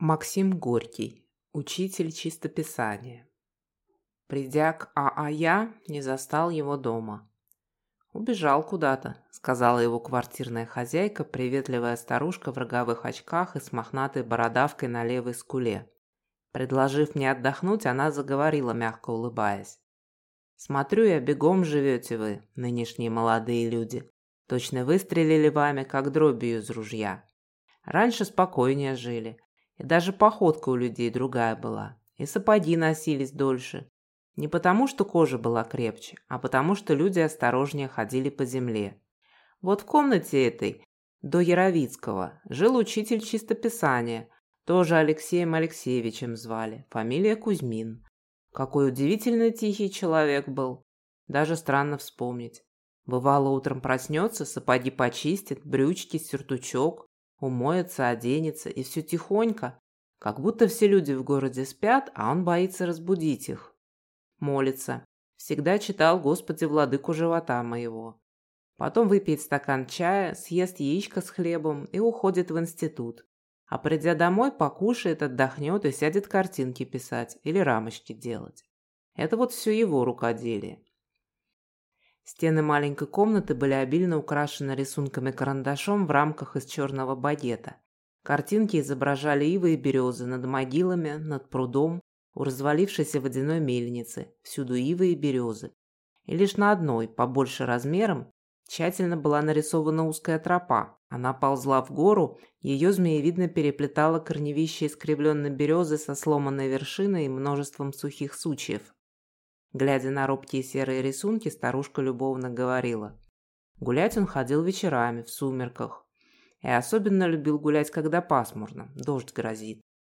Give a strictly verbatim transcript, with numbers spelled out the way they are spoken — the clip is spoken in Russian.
Максим Горький. Учитель чистописания. Придя к А.А.Я, не застал его дома. «Убежал куда-то», — сказала его квартирная хозяйка, приветливая старушка в роговых очках и с мохнатой бородавкой на левой скуле. Предложив мне отдохнуть, она заговорила, мягко улыбаясь. «Смотрю я, бегом живете вы, нынешние молодые люди. Точно выстрелили вами, как дробью из ружья. Раньше спокойнее жили. И даже походка у людей другая была. И сапоги носились дольше. Не потому, что кожа была крепче, а потому, что люди осторожнее ходили по земле. Вот в комнате этой, до Яровицкого, жил учитель чистописания. Тоже Алексеем Алексеевичем звали. Фамилия Кузьмин. Какой удивительно тихий человек был. Даже странно вспомнить. Бывало, утром проснется, сапоги почистит, брючки, сюртучок. Умоется, оденется, и все тихонько, как будто все люди в городе спят, а он боится разбудить их. Молится. Всегда читал «Господи, владыку живота моего». Потом выпьет стакан чая, съест яичко с хлебом и уходит в институт. А придя домой, покушает, отдохнет и сядет картинки писать или рамочки делать. Это вот все его рукоделие. Стены маленькой комнаты были обильно украшены рисунками карандашом в рамках из черного багета. Картинки изображали ивы и березы над могилами, над прудом, у развалившейся водяной мельницы, всюду ивы и березы. И лишь на одной, побольше размером, тщательно была нарисована узкая тропа. Она ползла в гору, ее змеевидно переплетало корневище искривленной березы со сломанной вершиной и множеством сухих сучьев. Глядя на робкие серые рисунки, старушка любовно говорила. Гулять он ходил вечерами, в сумерках. И особенно любил гулять, когда пасмурно, дождь грозит.